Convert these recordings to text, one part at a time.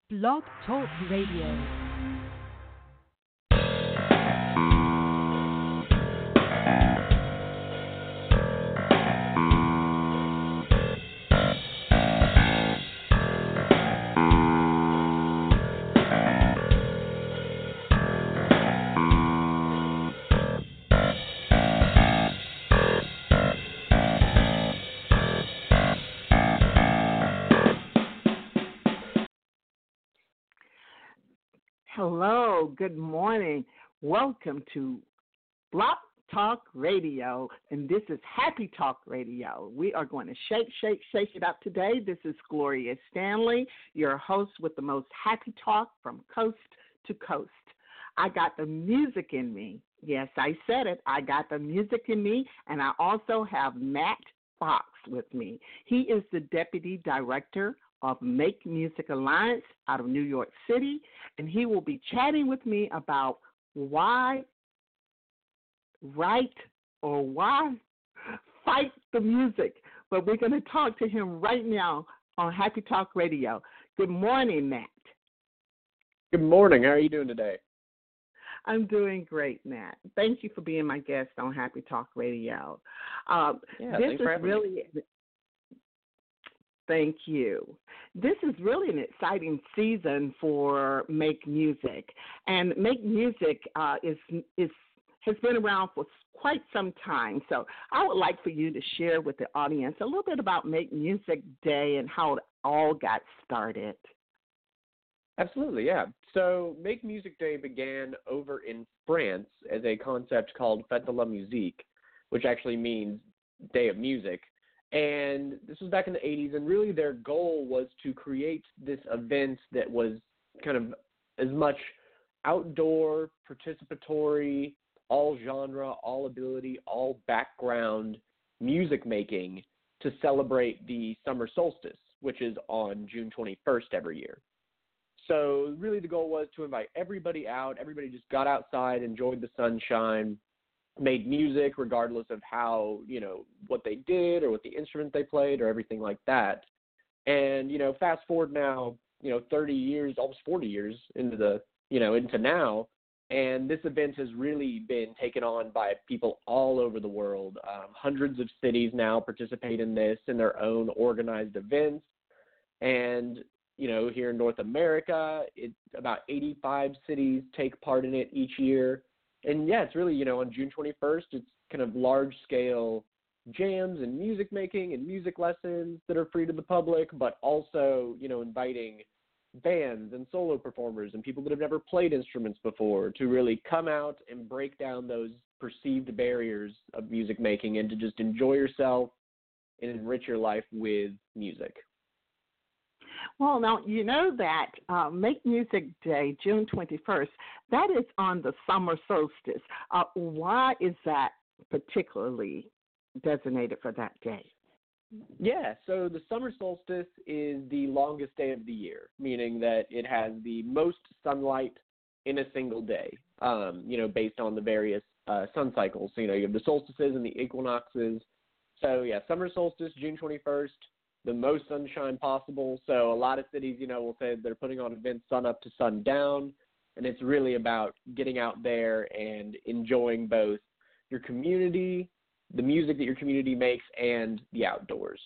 Blog Talk Radio. Hello, good morning. Welcome to Blog Talk Radio, and this is Happy Talk Radio. We are going to shake it up today. This is Gloria Stanley, your host with the most happy talk from coast to coast. I got the music in me. Yes, I said it. I got the music in me, and I also have Matt Fox with me. He is the Deputy Director of Make Music Alliance out of New York City, and he will be chatting with me about why write or why fight the music. But we're going to talk to him right now on Happy Talk Radio. Good morning, Matt. Good morning. How are you doing today? I'm doing great, Matt. Thank you for being my guest on Happy Talk Radio. Thanks for having me. Thank you. This is really an exciting season for Make Music, and Make Music has been around for quite some time. So I would like for you to share with the audience a little bit about Make Music Day and how it all got started. Absolutely, yeah. So Make Music Day began over in France as a concept called Fête de la Musique, which actually means Day of Music. And this was back in the 80s, and really their goal was to create this event that was kind of as much outdoor, participatory, all genre, all ability, all background music making to celebrate the summer solstice, which is on June 21st every year. So really the goal was to invite everybody out. Everybody just got outside, enjoyed the sunshine, made music regardless of how, what they did or what the instrument they played or everything like that. And, fast forward now, 30 years, almost 40 years into now, and this event has really been taken on by people all over the world. Hundreds of cities now participate in this in their own organized events. And, here in North America, about 85 cities take part in it each year. And yeah, it's really, on June 21st, it's kind of large-scale jams and music making and music lessons that are free to the public, but also, inviting bands and solo performers and people that have never played instruments before to really come out and break down those perceived barriers of music making and to just enjoy yourself and enrich your life with music. Well, now, you know that Make Music Day, June 21st, that is on the summer solstice. Why is that particularly designated for that day? Yeah, so the summer solstice is the longest day of the year, meaning that it has the most sunlight in a single day, based on the various sun cycles. So, you have the solstices and the equinoxes. So, yeah, summer solstice, June 21st. The most sunshine possible. So a lot of cities, will say they're putting on events sun up to sun down, and it's really about getting out there and enjoying both your community, the music that your community makes, and the outdoors.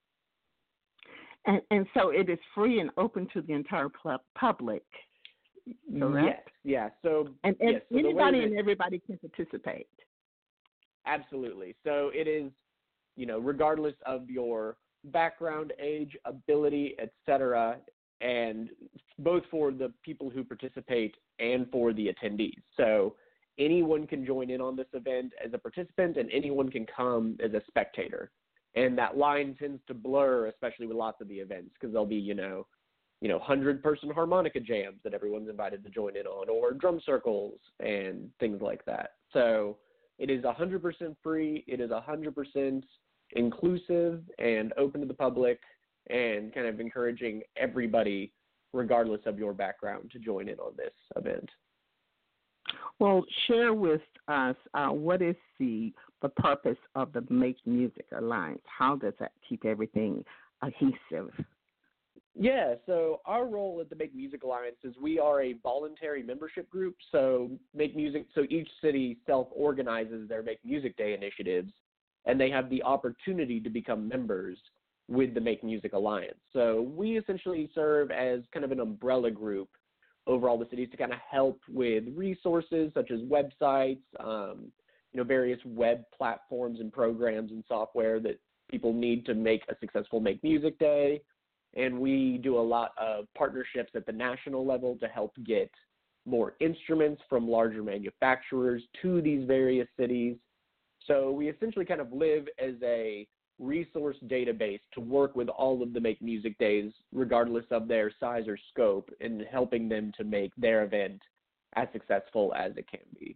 And so it is free and open to the entire public, correct? Yes, yeah. So anybody and everybody can participate. Absolutely. So it is, regardless of your background, age, ability, etc., and both for the people who participate and for the attendees. So anyone can join in on this event as a participant, and anyone can come as a spectator. And that line tends to blur, especially with lots of the events, because there'll be 100-person harmonica jams that everyone's invited to join in on, or drum circles and things like that. So it is 100% free. It is 100% inclusive and open to the public, and kind of encouraging everybody, regardless of your background, to join in on this event. Well, share with us what is the purpose of the Make Music Alliance? How does that keep everything adhesive? Yeah, so our role at the Make Music Alliance is we are a voluntary membership group. So each city self-organizes their Make Music Day initiatives, and they have the opportunity to become members with the Make Music Alliance. So we essentially serve as kind of an umbrella group over all the cities to kind of help with resources such as websites, various web platforms and programs and software that people need to make a successful Make Music Day. And we do a lot of partnerships at the national level to help get more instruments from larger manufacturers to these various cities. So we essentially kind of live as a resource database to work with all of the Make Music Days, regardless of their size or scope, in helping them to make their event as successful as it can be.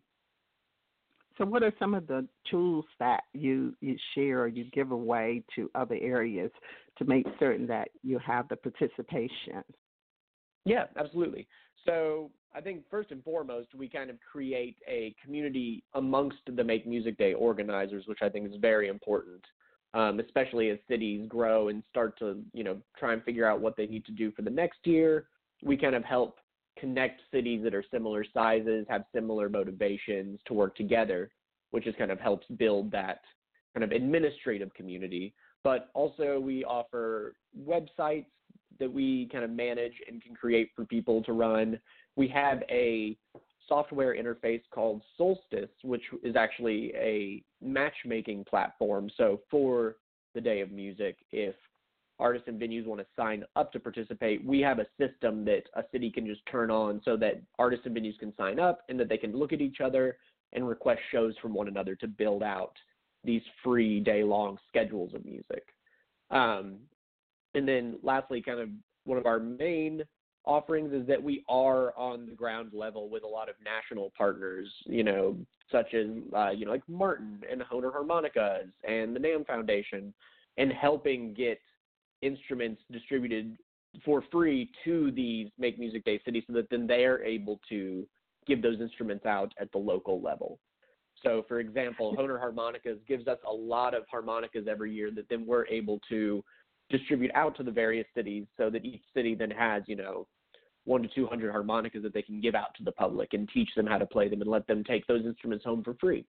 So what are some of the tools that you share or you give away to other areas to make certain that you have the participation? Yeah, absolutely. So I think first and foremost, we kind of create a community amongst the Make Music Day organizers, which I think is very important, especially as cities grow and start to, try and figure out what they need to do for the next year. We kind of help connect cities that are similar sizes, have similar motivations to work together, which just kind of helps build that kind of administrative community. But also we offer websites that we kind of manage and can create for people to run. We have a software interface called Solstice, which is actually a matchmaking platform. So for the Day of Music, if artists and venues want to sign up to participate, we have a system that a city can just turn on so that artists and venues can sign up and that they can look at each other and request shows from one another to build out these free day-long schedules of music. And then lastly, kind of one of our main offerings is that we are on the ground level with a lot of national partners, such as, like Martin and Hohner Harmonicas and the NAMM Foundation, and helping get instruments distributed for free to these Make Music Day cities so that then they're able to give those instruments out at the local level. So, for example, Hohner Harmonicas gives us a lot of harmonicas every year that then we're able to distribute out to the various cities so that each city then has, 100 to 200 harmonicas that they can give out to the public and teach them how to play them and let them take those instruments home for free.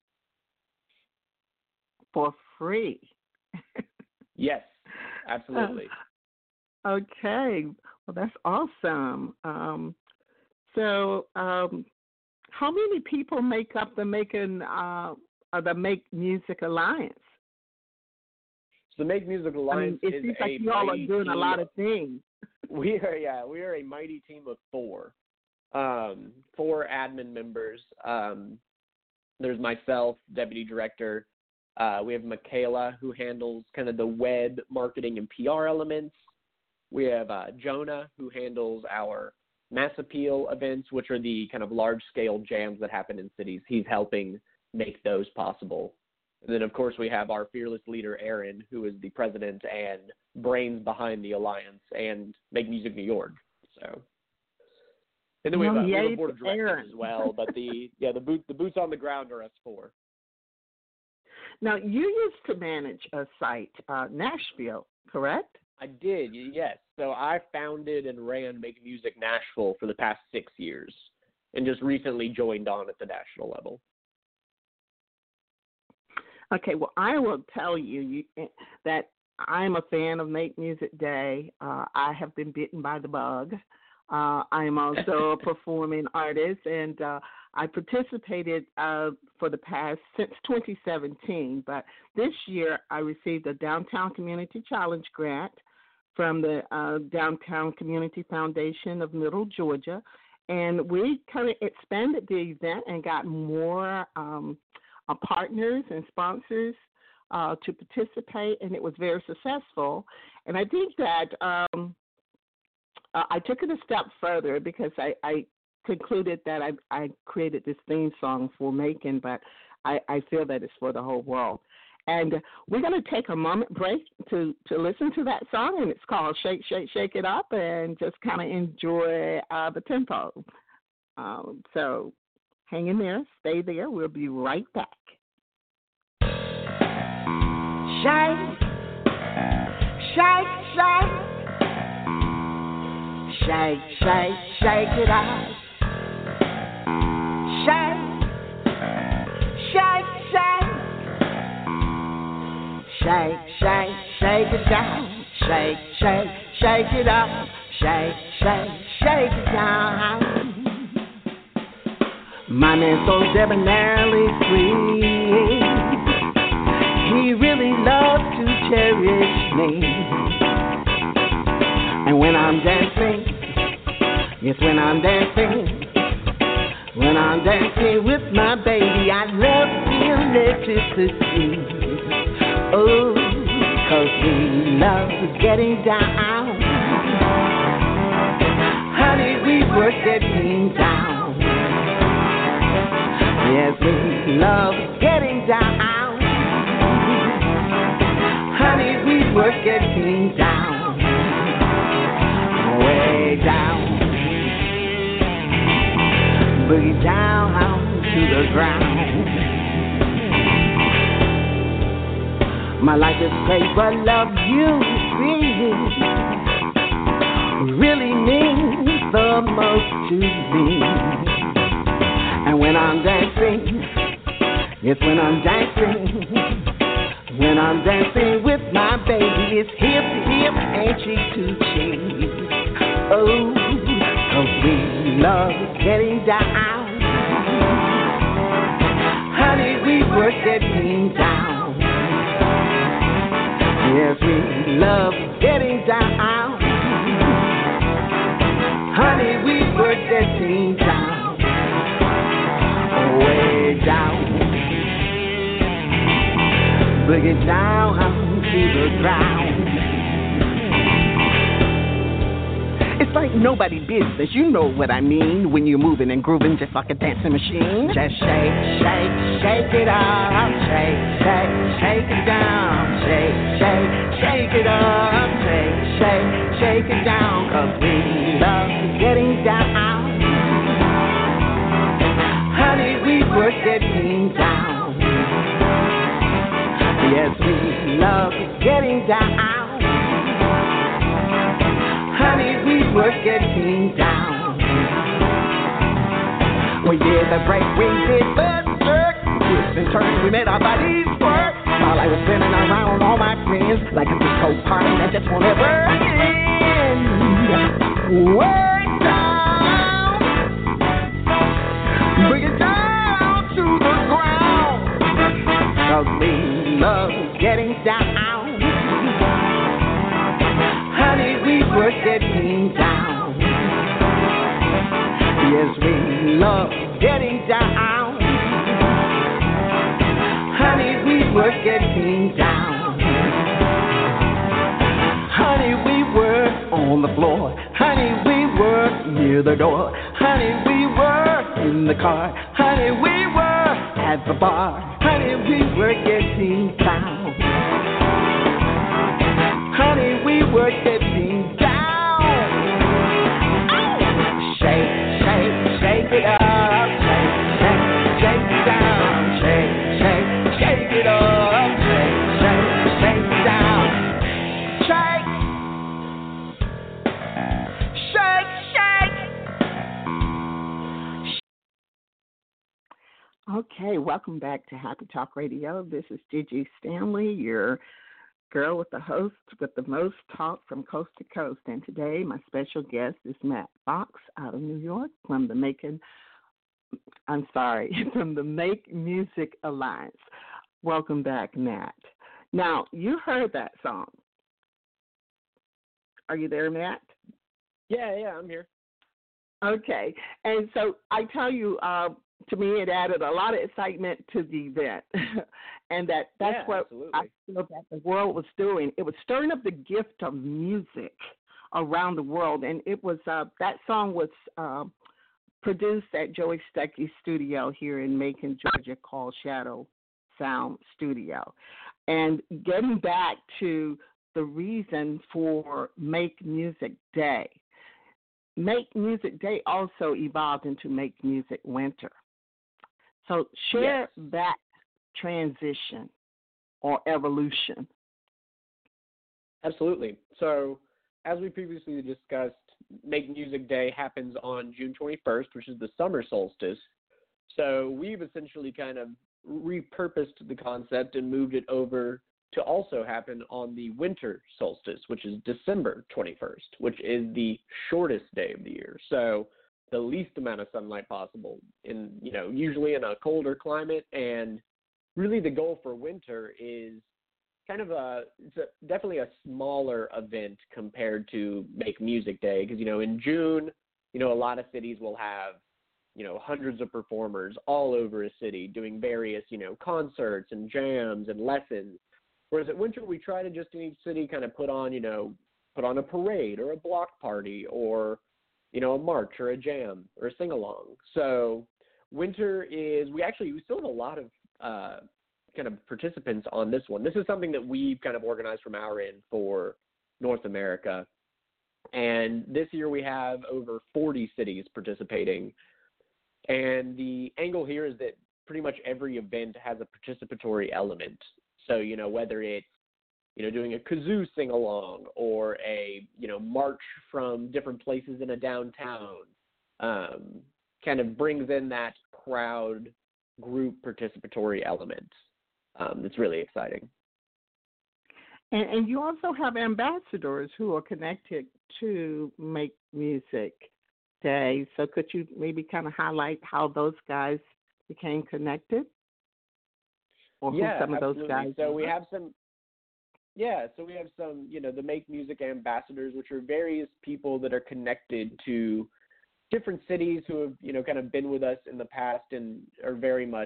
For free? Yes, absolutely. Okay. Well, that's awesome. How many people make up the Make Music Alliance? So the Make Music Alliance it seems like you all are doing a lot of things. We are a mighty team of four admin members. There's myself, deputy director. We have Michaela, who handles kind of the web marketing and PR elements. We have Jonah, who handles our mass appeal events, which are the kind of large-scale jams that happen in cities. He's helping make those possible. And then, of course, we have our fearless leader, Aaron, who is the president and brains behind the Alliance and Make Music New York. So, and then we have a board of directors as well. But the boots on the ground are us four. Now, you used to manage a site, Nashville, correct? I did, yes. So I founded and ran Make Music Nashville for the past 6 years and just recently joined on at the national level. Okay, well, I will tell you that I'm a fan of Make Music Day. I have been bitten by the bug. I am also a performing artist, and I participated since 2017. But this year, I received a Downtown Community Challenge grant from the Downtown Community Foundation of Middle Georgia, and we kind of expanded the event and got more partners and sponsors to participate, and it was very successful. And I think that I took it a step further because I concluded that I created this theme song for Macon, but I feel that it's for the whole world. And we're going to take a moment break to listen to that song, and it's called Shake, Shake, Shake It Up, and just kind of enjoy the tempo. So hang in there, stay there. We'll be right back. Shake, shake, shake. Shake, shake, shake it out. Shake, shake, shake. Shake, shake, shake it down. Shake, shake, shake it up. Shake, shake, shake it down. My man's so debonairly free. He really loves to cherish me. And when I'm dancing, yes, when I'm dancing with my baby, I love the electricity. Oh, 'cause we love getting down. Honey, we work getting down. Yes, we love getting down. Honey, we work getting down. Way down. Boogie down to the ground. My life is great, but love you really means the most to me. And when I'm dancing, yes, when I'm dancing with my baby, it's hip to hip and cheek to cheek. Oh, 'cause we love getting down. Honey, we work getting down. Yes, we love getting down. Honey, we work getting down. Way down. Boogie down to the ground. It's like nobody business, you know what I mean. When you're moving and grooving just like a dancing machine. Just shake, shake, shake it up. Shake, shake, shake it down. Shake, shake, shake it up. Shake, shake, shake it down. 'Cause we love getting down. Honey, we work getting down. Yes, we love getting down. Honey, we work getting down. We did the break, we did the jerk. Twists and turns, we made our bodies work. While I was spinning around all my friends like a disco party that just won't ever end. Way down, bring it down to the ground. 'Cause we love getting down. Honey, we work getting down. Yes, we love getting down. Honey, we work getting down. Honey, we work on the floor. Honey, we work near the door. Honey, we work in the car. Honey, we work at the bar. Honey, we work getting down. Honey, we work getting down. Shake, shake, shake it up. Shake, shake, shake it down. Shake, shake, shake it up. Shake, shake, shake it down. Shake, shake, shake. Okay, welcome back to Happy Talk Radio. This is Gigi Stanley, your girl with the host with the most talk from coast to coast. And today my special guest is Matt Fox out of New York from the Make Music Alliance. Welcome back, Matt. Now, you heard that song. Are you there, Matt? Yeah, I'm here. Okay. And so I tell you, to me, it added a lot of excitement to the event. And that's what absolutely. I feel that the world was doing. It was stirring up the gift of music around the world. And it was that song was produced at Joey Stuckey's studio here in Macon, Georgia, called Shadow Sound Studio. And getting back to the reason for Make Music Day. Make Music Day also evolved into Make Music Winter. So share that transition or evolution. Absolutely. So as we previously discussed, Make Music Day happens on June 21st, which is the summer solstice. So we've essentially kind of repurposed the concept and moved it over to also happen on the winter solstice, which is December 21st, which is the shortest day of the year. So the least amount of sunlight possible in, usually in a colder climate. And really the goal for winter is kind of definitely a smaller event compared to Make Music Day. Because, in June, a lot of cities will have, hundreds of performers all over a city doing various, concerts and jams and lessons. Whereas at winter, we try to just in each city kind of put on a parade or a block party or, a march or a jam or a sing-along. So winter is, we still have a lot of kind of participants on this one. This is something that we've kind of organized from our end for North America. And this year we have over 40 cities participating. And the angle here is that pretty much every event has a participatory element. So, whether it's, doing a kazoo sing-along or a, march from different places in a downtown, kind of brings in that crowd group participatory element. It's really exciting. And you also have ambassadors who are connected to Make Music Day. So could you maybe kind of highlight how those guys became connected? Or who some of those guys So we have some, the Make Music ambassadors, which are various people that are connected to different cities who have, kind of been with us in the past and are very much,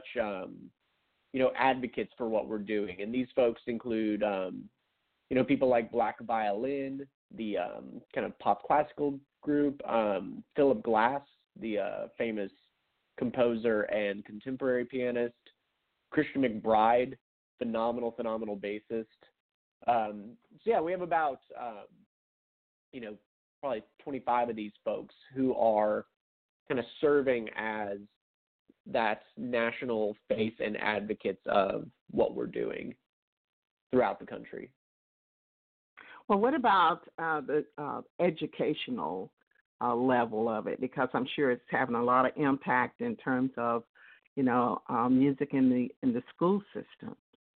advocates for what we're doing. And these folks include, people like Black Violin, the kind of pop classical group, Philip Glass, the famous composer and contemporary pianist, Christian McBride, phenomenal bassist. We have about, probably 25 of these folks who are kind of serving as that national face and advocates of what we're doing throughout the country. Well, what about the educational level of it? Because I'm sure it's having a lot of impact in terms of, music in the school system.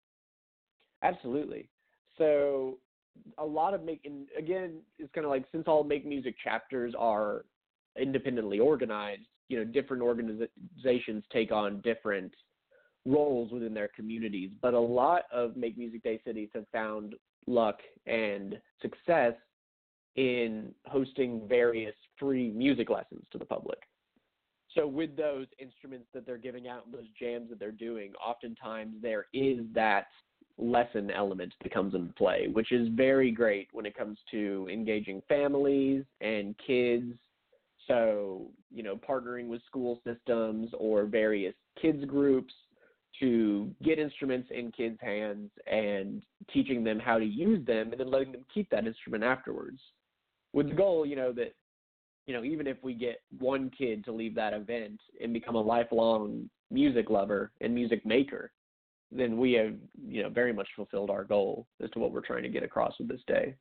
Absolutely. So a lot of it's kind of like, since all Make Music chapters are independently organized, different organizations take on different roles within their communities. But a lot of Make Music Day cities have found luck and success in hosting various free music lessons to the public. So with those instruments that they're giving out and those jams that they're doing, oftentimes there is that lesson element that comes into play, which is very great when it comes to engaging families and kids. So, partnering with school systems or various kids groups to get instruments in kids' hands and teaching them how to use them and then letting them keep that instrument afterwards. With the goal, that, even if we get one kid to leave that event and become a lifelong music lover and music maker, then we have, very much fulfilled our goal as to what we're trying to get across with this day.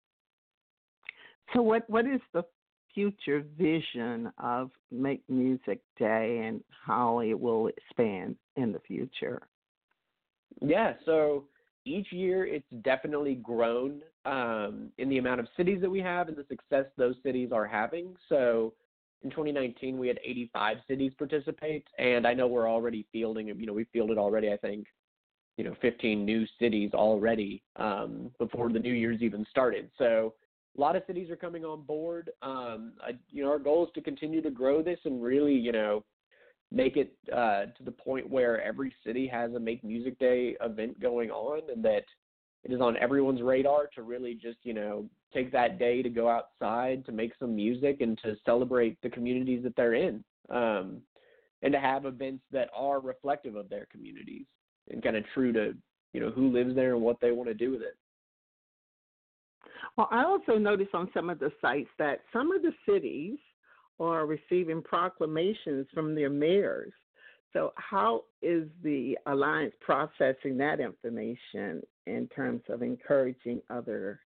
So what is the future vision of Make Music Day and how it will expand in the future? Yeah, so each year it's definitely grown in the amount of cities that we have and the success those cities are having. So in 2019, we had 85 cities participate, and I know we're already fielding, we fielded already, I think, 15 new cities already before the New Year's even started. So a lot of cities are coming on board. Our goal is to continue to grow this and really, make it to the point where every city has a Make Music Day event going on and that it is on everyone's radar to really just, take that day to go outside, to make some music and to celebrate the communities that they're in, and to have events that are reflective of their communities and kind of true to, who lives there and what they want to do with it. Well, I also noticed on some of the sites that some of the cities are receiving proclamations from their mayors. So how is the Alliance processing that information in terms of encouraging other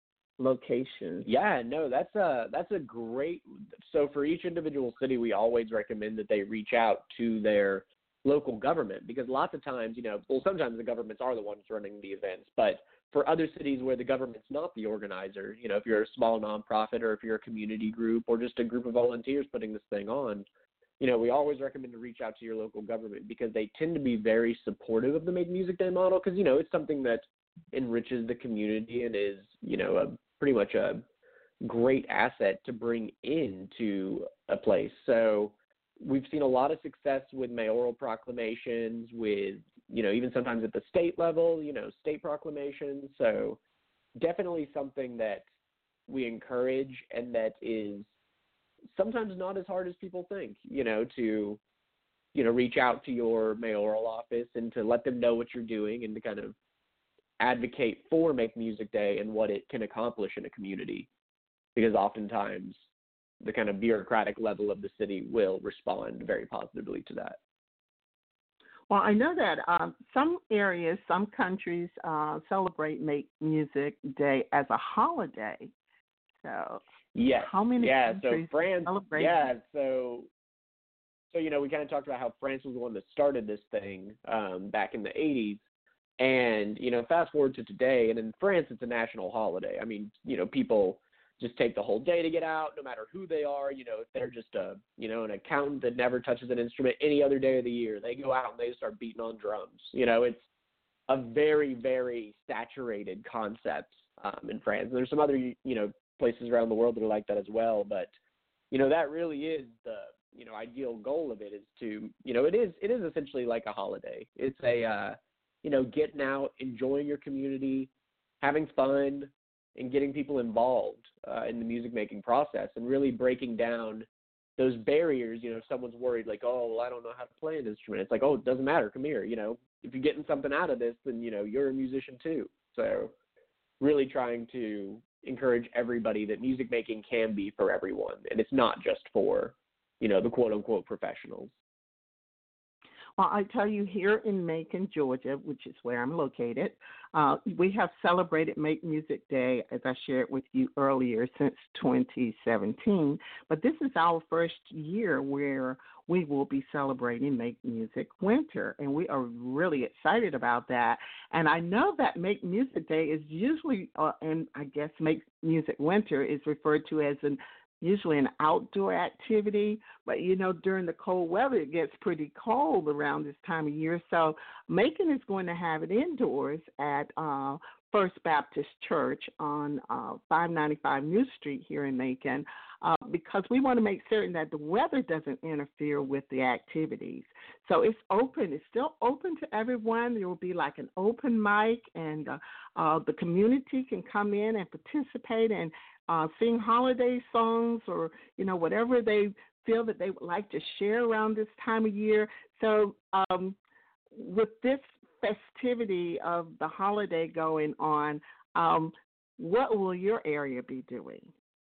locations. Yeah, no, that's a great. So for each individual city, we always recommend that they reach out to their local government, because lots of times, well, sometimes the governments are the ones running the events, but for other cities where the government's not the organizer, if you're a small nonprofit or if you're a community group or just a group of volunteers putting this thing on, we always recommend to reach out to your local government, because they tend to be very supportive of the Make Music Day model, because, it's something that enriches the community and is, pretty much a great asset to bring into a place. So we've seen a lot of success with mayoral proclamations, with, even sometimes at the state level, state proclamations. So definitely something that we encourage, and that is sometimes not as hard as people think, to, reach out to your mayoral office and to let them know what you're doing, and to kind of advocate for Make Music Day and what it can accomplish in a community, because oftentimes the kind of bureaucratic level of the city will respond very positively to that. Well, I know that some areas, some countries celebrate Make Music Day as a holiday. So, yes. How many countries so France, celebrate? Yeah, so we kind of talked about how France was the one that started this thing back in the 80s. And, fast forward to today, and in France, it's a national holiday. I mean, people just take the whole day to get out, no matter who they are. If they're just an accountant that never touches an instrument any other day of the year, they go out and they start beating on drums. It's a very, very saturated concept in France. And there's some other, places around the world that are like that as well. But, that really is the, ideal goal of it, is to, it is essentially like a holiday. It's a, getting out, enjoying your community, having fun, and getting people involved in the music making process, and really breaking down those barriers. If someone's worried, like, oh, well, I don't know how to play an instrument. It's like, oh, it doesn't matter. Come here. If you're getting something out of this, then, you're a musician too. So really trying to encourage everybody that music making can be for everyone, and it's not just for, the quote unquote professionals. Well, I tell you, here in Macon, Georgia, which is where I'm located, we have celebrated Make Music Day, as I shared with you earlier, since 2017. But this is our first year where we will be celebrating Make Music Winter, and we are really excited about that. And I know that Make Music Day is usually, and I guess Make Music Winter is referred to as usually an outdoor activity, but during the cold weather, it gets pretty cold around this time of year. So Macon is going to have it indoors at First Baptist Church on 595 New Street here in Macon, because we want to make certain that the weather doesn't interfere with the activities. So it's open. It's still open to everyone. There will be like an open mic, and the community can come in and participate and sing holiday songs, or, whatever they feel that they would like to share around this time of year. So with this festivity of the holiday going on, what will your area be doing?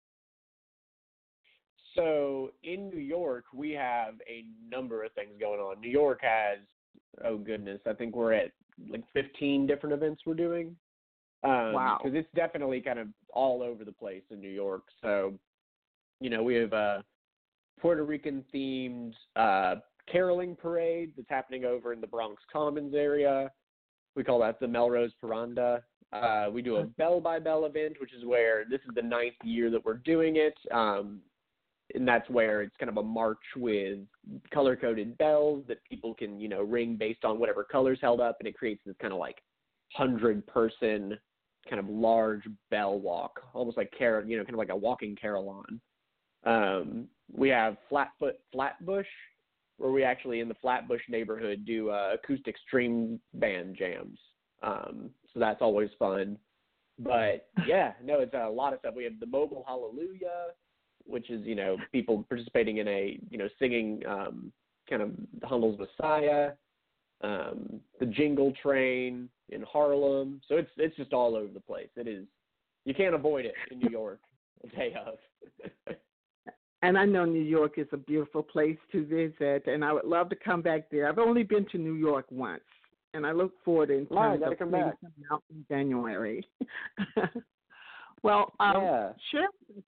So in New York, we have a number of things going on. New York has, oh goodness, I think we're at like 15 different events we're doing. Wow. Because it's definitely kind of all over the place in New York. So, we have a Puerto Rican-themed caroling parade that's happening over in the Bronx Commons area. We call that the Melrose Paranda. We do a Bell by Bell event, which is where this is the 9th year that we're doing it. And that's where it's kind of a march with color-coded bells that people can, ring based on whatever color's held up, and it creates this kind of like 100-person kind of large bell walk, almost like kind of like a walking carillon. We have Flatbush, where we actually in the Flatbush neighborhood do acoustic string band jams. So that's always fun. But yeah, no, it's a lot of stuff. We have the Mobile Hallelujah, which is, people participating in a, singing kind of Handel's Messiah. The Jingle Train in Harlem. So it's just all over the place. It is, you can't avoid it in New York the day of. And I know New York is a beautiful place to visit, and I would love to come back there. I've only been to New York once, and I look forward in terms of coming out in January. Well, Yeah. share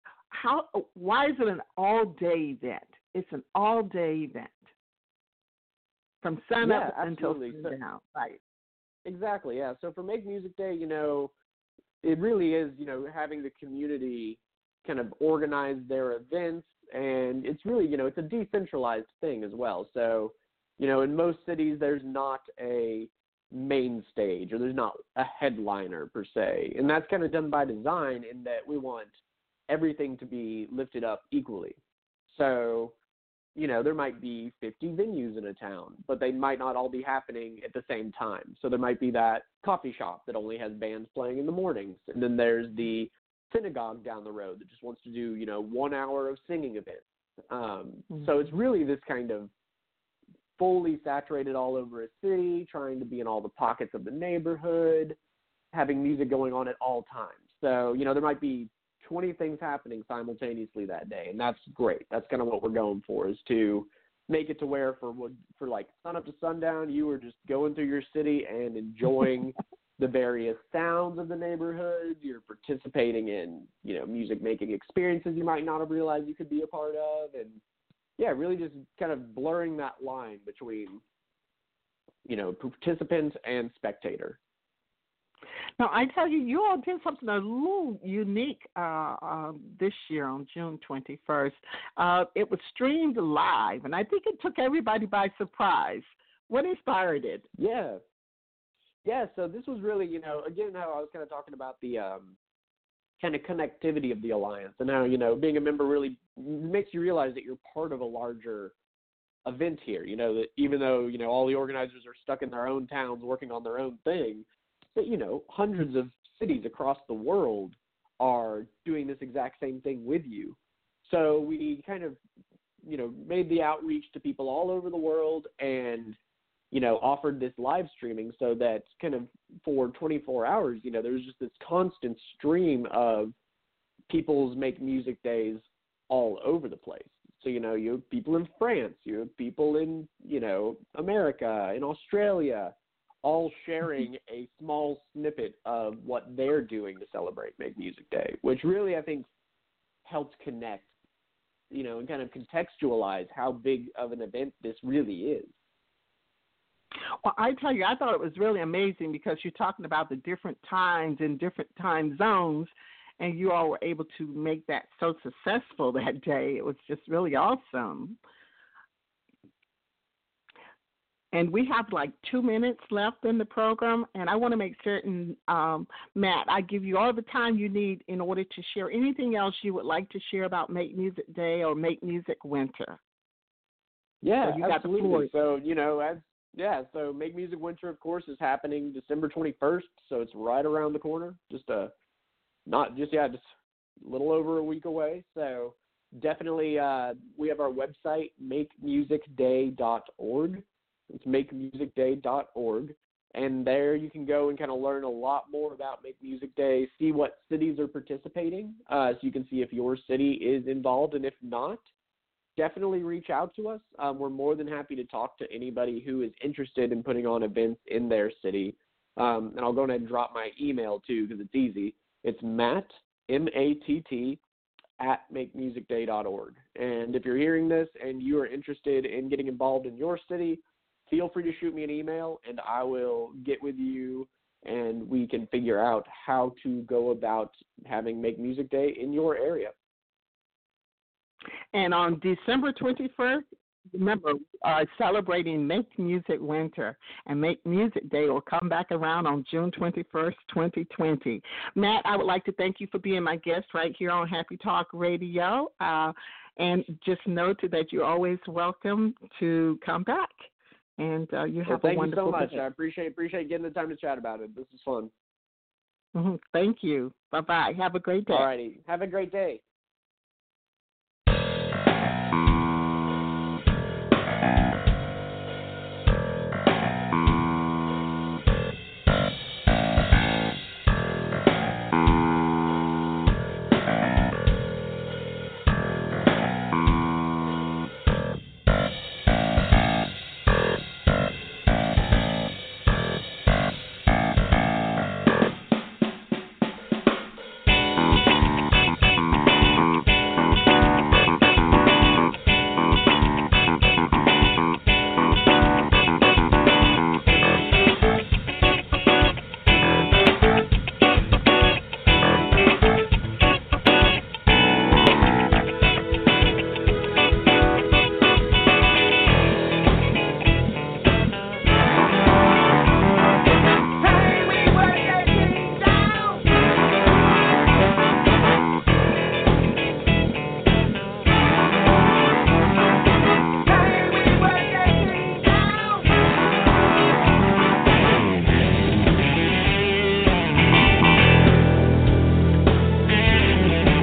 why is it an all-day event? It's an all-day event from sun Yeah, up until absolutely. sundown, right? Exactly, yeah. So for Make Music Day, it really is, having the community kind of organize their events, and it's really, it's a decentralized thing as well. So, in most cities, there's not a main stage or there's not a headliner per se, and that's kind of done by design in that we want everything to be lifted up equally. So, there might be 50 venues in a town, but they might not all be happening at the same time. So there might be that coffee shop that only has bands playing in the mornings. And then there's the synagogue down the road that just wants to do, 1 hour of singing events. So it's really this kind of fully saturated all over a city, trying to be in all the pockets of the neighborhood, having music going on at all times. So, there might be 20 things happening simultaneously that day, and that's great. That's kind of what we're going for, is to make it to where for like sun up to sundown, you are just going through your city and enjoying the various sounds of the neighborhood. You're participating in, music making experiences you might not have realized you could be a part of, and yeah, really just kind of blurring that line between, participant and spectator. Now, I tell you, you all did something a little unique this year on June 21st. It was streamed live, and I think it took everybody by surprise. What inspired it? Yeah. Yeah, so this was really, again, how I was kind of talking about the kind of connectivity of the Alliance and how, being a member really makes you realize that you're part of a larger event here, that even though, all the organizers are stuck in their own towns working on their own thing, that, hundreds of cities across the world are doing this exact same thing with you. So we kind of, made the outreach to people all over the world and, offered this live streaming so that kind of for 24 hours, there was just this constant stream of people's Make Music Days all over the place. So, you have people in France, you have people in, America, in Australia, all sharing a small snippet of what they're doing to celebrate Make Music Day, which really, I think, helps connect, and kind of contextualize how big of an event this really is. Well, I tell you, I thought it was really amazing because you're talking about the different times and different time zones, and you all were able to make that so successful that day. It was just really awesome. And we have like 2 minutes left in the program, and I want to make certain, Matt, I give you all the time you need in order to share anything else you would like to share about Make Music Day or Make Music Winter. Yeah, so you absolutely. So, so Make Music Winter, of course, is happening December 21st, so it's right around the corner, just a little over a week away. So definitely we have our website, makemusicday.org. It's makemusicday.org, and there you can go and kind of learn a lot more about Make Music Day, see what cities are participating, so you can see if your city is involved, and if not, definitely reach out to us. We're more than happy to talk to anybody who is interested in putting on events in their city, and I'll go ahead and drop my email too because it's easy. It's Matt, M-A-T-T, at makemusicday.org. And if you're hearing this and you are interested in getting involved in your city, feel free to shoot me an email, and I will get with you, and we can figure out how to go about having Make Music Day in your area. And on December 21st, remember, we are celebrating Make Music Winter, and Make Music Day will come back around on June 21st, 2020. Matt, I would like to thank you for being my guest right here on Happy Talk Radio, and just note that you're always welcome to come back. And you have a wonderful day. Thank you so much. I appreciate getting the time to chat about it. This is fun. Thank you. Bye-bye. Have a great day. All righty. Have a great day.